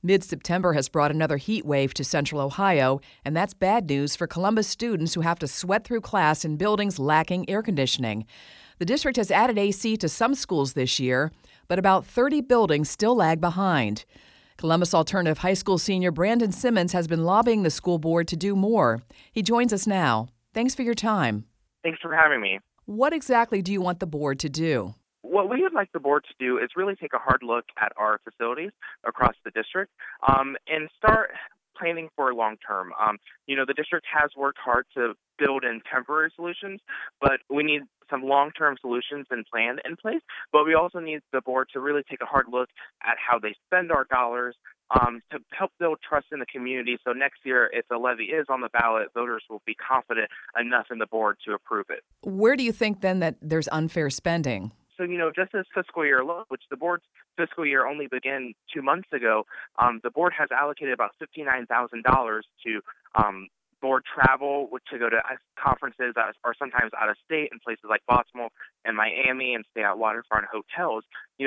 Mid-September has brought another heat wave to Central Ohio, and that's bad news for Columbus students who have to sweat through class in buildings lacking air conditioning. The district has added AC to some schools this year, but about 30 buildings still lag behind. Columbus Alternative High School senior Brandon Simmons has been lobbying the school board to do more. He joins us now. Thanks for your time. Thanks for having me. What exactly do you want the board to do? What we would like the board to do is really take a hard look at our facilities across the district and start planning for long term. The district has worked hard to build in temporary solutions, but we need some long-term solutions and plan in place. But we also need the board to really take a hard look at how they spend our dollars to help build trust in the community. So next year, if the levy is on the ballot, voters will be confident enough in the board to approve it. Where do you think then that there's unfair spending? So, just this fiscal year alone, which the board's fiscal year only began 2 months ago, the board has allocated about $59,000 to board travel, to go to conferences that are sometimes out of state in places like Baltimore and Miami, and stay at waterfront hotels.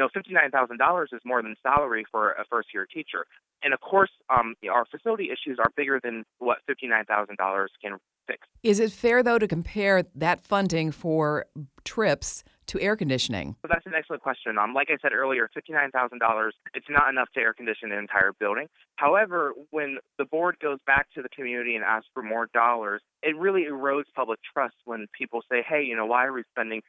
$59,000 is more than salary for a first-year teacher. And of course, our facility issues are bigger than what $59,000 can fix. Is it fair, though, to compare that funding for trips to air conditioning? So that's an excellent question. Like I said earlier, $59,000, it's not enough to air condition an entire building. However, when the board goes back to the community and asks for more dollars, it really erodes public trust when people say, hey, why are we spending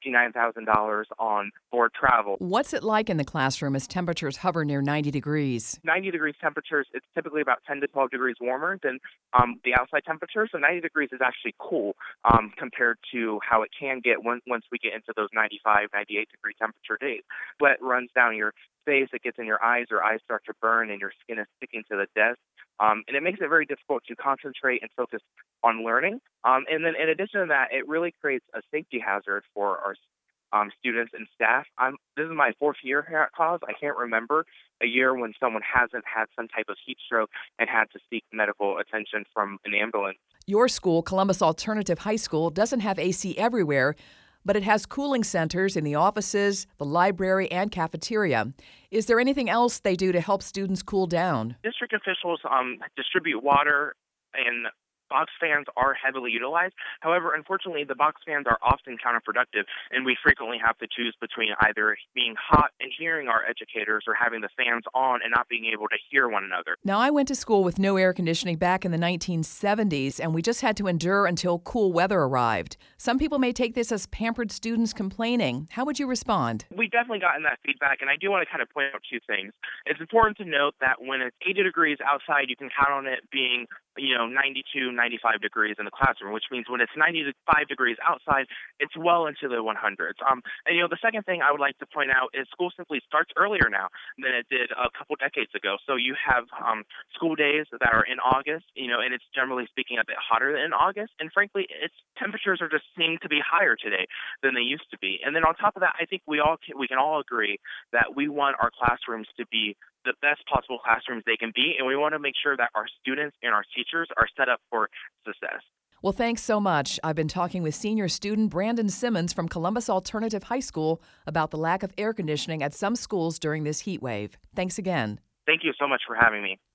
$59,000 on board travel? What's it like in the classroom as temperatures hover near 90 degrees? 90 degrees temperatures, it's typically about 10 to 12 degrees warmer than the outside temperature. So 90 degrees is actually cool compared to how it can get once we get into those 95, 98 degree temperature days. Sweat runs down your face, it gets in your eyes start to burn, and your skin is sticking to the desk. And it makes it very difficult to concentrate and focus on learning. And then in addition to that, it really creates a safety hazard for our students and staff. This is my fourth year here at CAUSE. I can't remember a year when someone hasn't had some type of heat stroke and had to seek medical attention from an ambulance. Your school, Columbus Alternative High School, doesn't have AC everywhere, but it has cooling centers in the offices, the library, and cafeteria. Is there anything else they do to help students cool down? District officials distribute water, and box fans are heavily utilized. However, unfortunately, the box fans are often counterproductive, and we frequently have to choose between either being hot and hearing our educators or having the fans on and not being able to hear one another. Now, I went to school with no air conditioning back in the 1970s, and we just had to endure until cool weather arrived. Some people may take this as pampered students complaining. How would you respond? We've definitely gotten that feedback, and I do want to kind of point out two things. It's important to note that when it's 80 degrees outside, you can count on it being 92, 95 degrees in the classroom, which means when it's 95 degrees outside, it's well into the 100s. And the second thing I would like to point out is school simply starts earlier now than it did a couple decades ago. So you have school days that are in August, and it's generally speaking a bit hotter than in August. And frankly, its temperatures are just seem to be higher today than they used to be. And then on top of that, I think we can all agree that we want our classrooms to be the best possible classrooms they can be, and we want to make sure that our students and our teachers are set up for success. Well, thanks so much. I've been talking with senior student Brandon Simmons from Columbus Alternative High School about the lack of air conditioning at some schools during this heat wave. Thanks again. Thank you so much for having me.